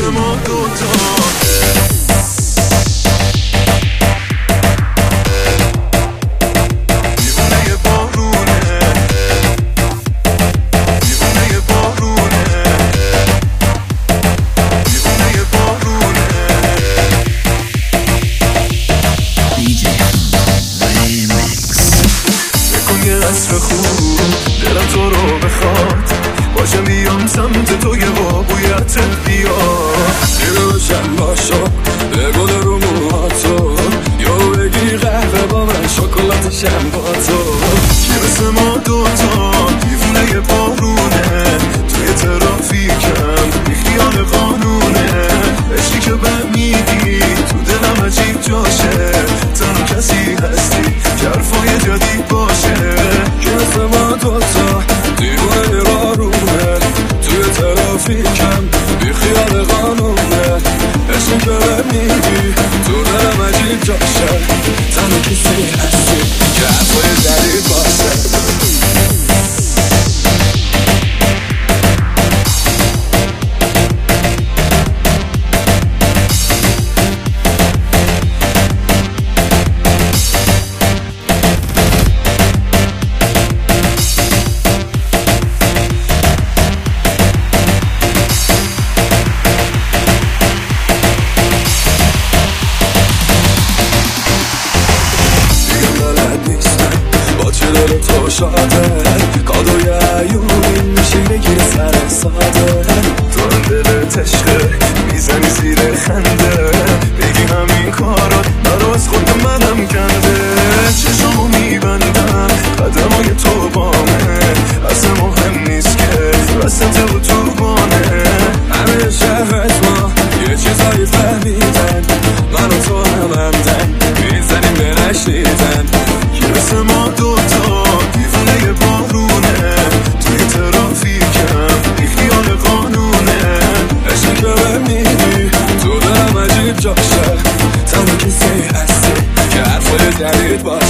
ما دوتا عصر خوب دلم تو رو بخواد باشه بیام سمت تو یه بابویت بیاد دیره روشن باشو بگو رو موهاتو یا بگیری قهوه با من شکلاتشم با تو که مثل ما دوتا دیوونه بارونه توی ترافیکم بی خیال قانونه عشقی که به میگی تو دلم عجیب جاشه تنها کسی هستی که حرفای جدید باشه که مثل ما دوتا دیوونه بارونه توی ترافیکم بی خیال قانونه عشقی که به میگی تو دلم عجیب جاشه تنها کسی هستی که حرفای جدید باشه دل تو شاده کادوی عیونی میشه بگیر سر ساده تو هم دلت عشقه میزنی زیر خنده بگی همین کارات مرا از خود منم کنده چشمو میبندم قدمای تو بامه اصلا مهم نیست که وسط اتوبانه همه شهرت ما یه چیزایی فهمیدن من و تو هممدن میزنیم به نشنیدن که مثل ما دوتا دیوونه بارونه توی ترافیکم بی خیال قانونه عشقی که به میگی تو دلم عجیب جاشه تنها کسی هستی که حرفای جدید باشه